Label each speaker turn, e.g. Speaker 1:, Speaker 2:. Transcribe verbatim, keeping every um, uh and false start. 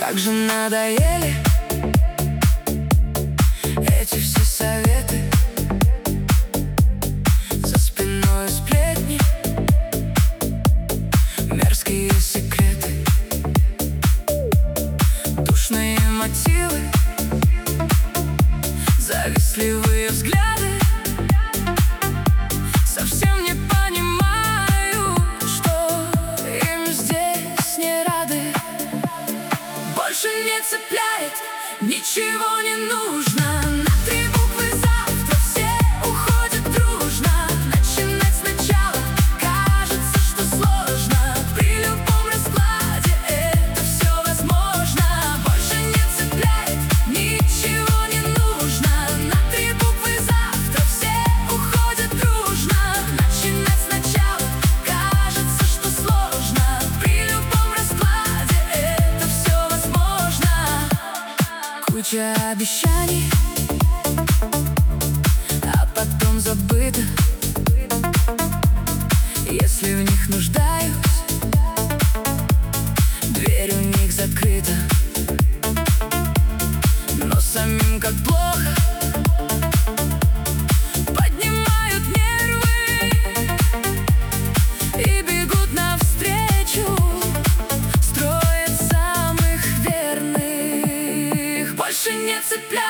Speaker 1: Как же надоели эти все советы, за спиной сплетни, мерзкие секреты, душные мотивы, завистливые взгляды. Совсем не понимаю, что им здесь не рады. Больше не цепляет, ничего не нужно. На три буквы завтра все уходят дружно. Начинать сначала кажется, что сложно. При любом раскладе это все возможно. Больше не цепляет, ничего не нужно. На три буквы завтра все уходят дружно. Начинать сначала кажется, что сложно. При любом раскладе это все возможно. Куча обещаний, а потом забыто. Если в них нуждаюсь, дверь у них закрыта. Но самим как плохо, поднимают нервы и бегут навстречу, строят самых верных. Больше не цепляют.